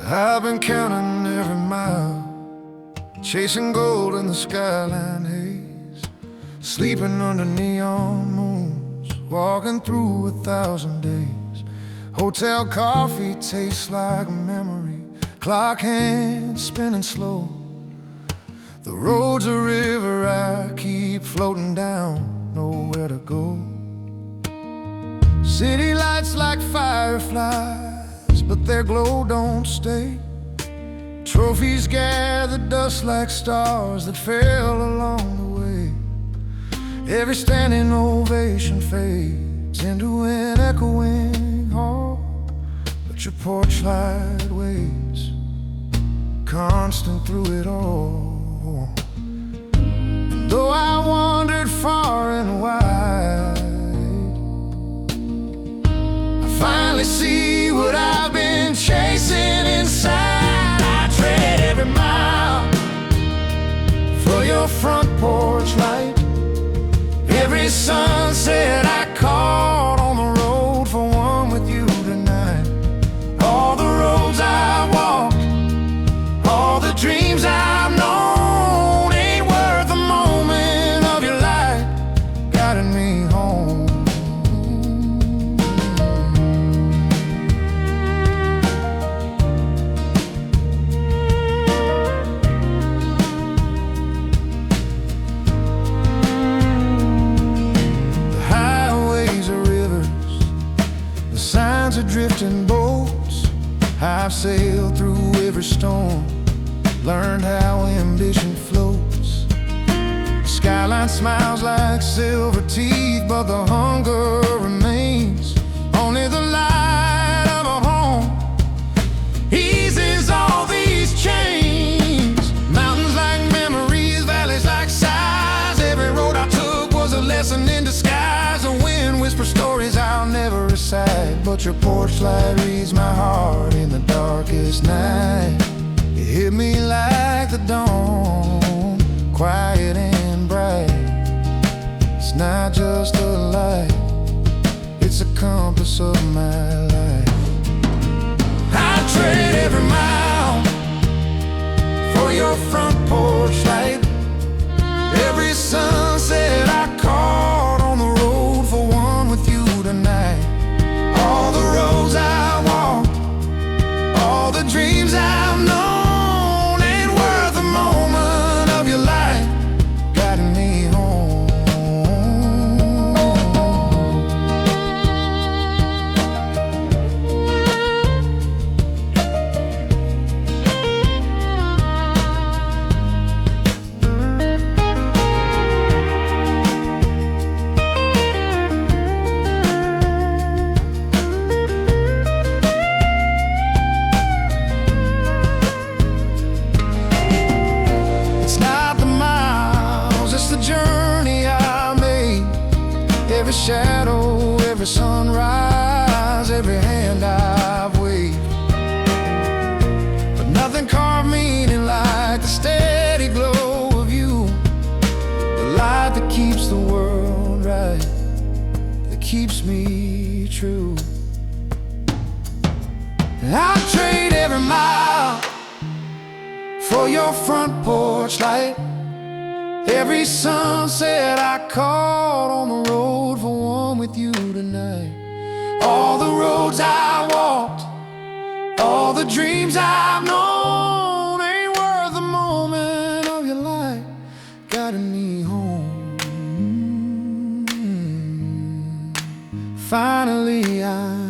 I've been counting every mile, chasing gold in the skyline haze, sleeping under neon moons, walking through 1,000 days. Hotel coffee tastes like a memory, clock hands spinning slow. The road's a river I keep floating down, nowhere to go. City lights like fireflies, but their glow don't stay. Trophies gather dust like stars that fell along the way. Every standing ovation fades into an echoing hall, but your porch light waves constant through it all. And though I wandered far and wide, I finally see what I've been chasing inside. I trade every mile for your front porch light, every sunset I caught on the road for one with you tonight. All the roads I walked, all the dreams I've known, ain't worth a moment of your light guiding me home. The highways are rivers, the signs are drifting boats. I've sailed through every storm, learned how ambition floats. Skyline smiles like silver teeth, but the hunger remains. Only the light of a home eases all these chains. Mountains like memories, valleys like sighs. Every road I took was a lesson in disguise. The wind whispers stories I'll never recite, but your porch light reads my heart in the darkest night. You hit me like the dawn, quiet and bright. It's not just a light, it's a compass of my life. I trade every mile for your front porch light, every sunset I caught on the road for one with you tonight. All the roads I walked, all the dreams I've known, ain't worth a moment of your light guiding me home. Every shadow, every sunrise, every hand I've waved, but nothing carved meaning like the steady glow of you, the light that keeps the world right, that keeps me true. I'd trade every mile for your front porch light, every sunset I caught on the road for one with you tonight. All the roads I walked, all the dreams I've known, ain't worth a moment of your light guiding me home. Finally